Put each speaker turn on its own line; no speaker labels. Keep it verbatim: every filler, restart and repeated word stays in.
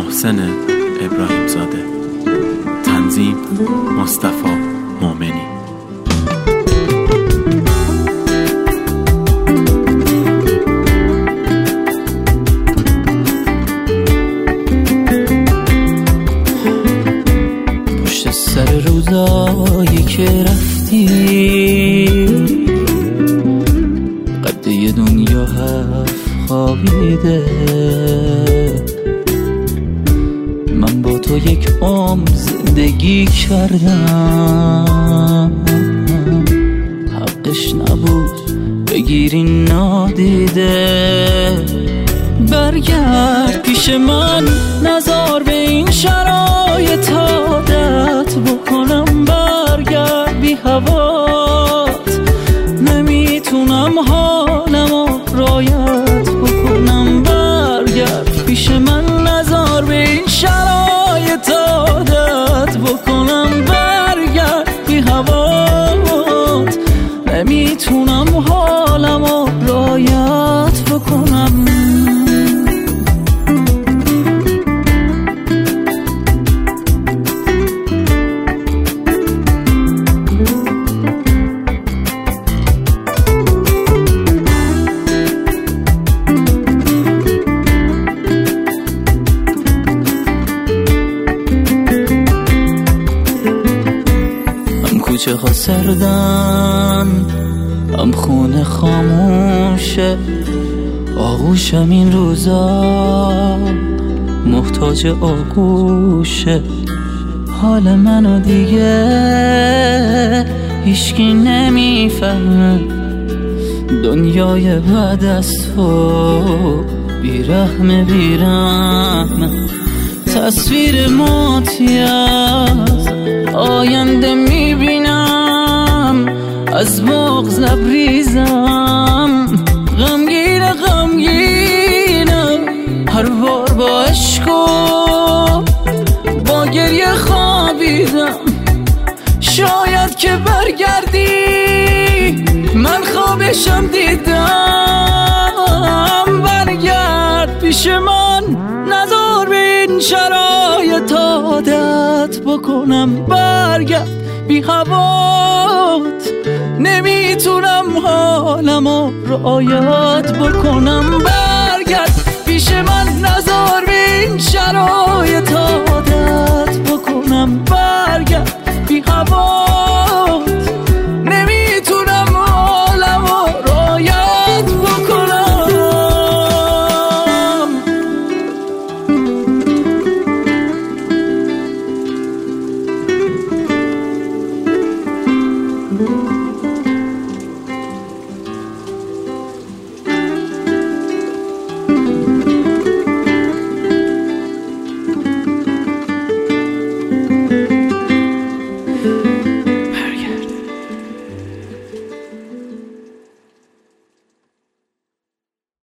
محسن ابراهیم زاده. تنظیم مصطفی مومنی.
پشت سر روزایی که رفتی قد یه دنیا هفت خوابیده، من با تو یک عمر زندگی کردم، حقش نبود بگیری نادیده. برگرد پیش من، نزار به این شرایط عادت بکنم، برگرد بی هوات، نمیتونم حالمو رعایت بکنم. برگرد پیش من، نزار به این شرایط عادت بکنم، برگرد بی هوات، نمیتونم حالمو رعایت بکنم. کوچه ها سردن، هم خونه خاموشه، آغوشم این روزا محتاج آغوشه. حال منو دیگه هیچکی نمیفهمه، دنیای بعد از تو بیرحمه بیرحمه. تصویر ماتی از آینده میبینم، از بغض لبریزم، غمگین غمگینم، هر بار با عشق و با گریه خوابیدم. شاید که برگردی من خوابشم دیدم، برگرد پیش من، نزار به این شرایط عادت بکنم، برگرد بی هوات، نمیتونم حالمو رعایت بکنم. برگرد پیش من، نزار به این شرایط عادت بکنم، برگرد بی هوات.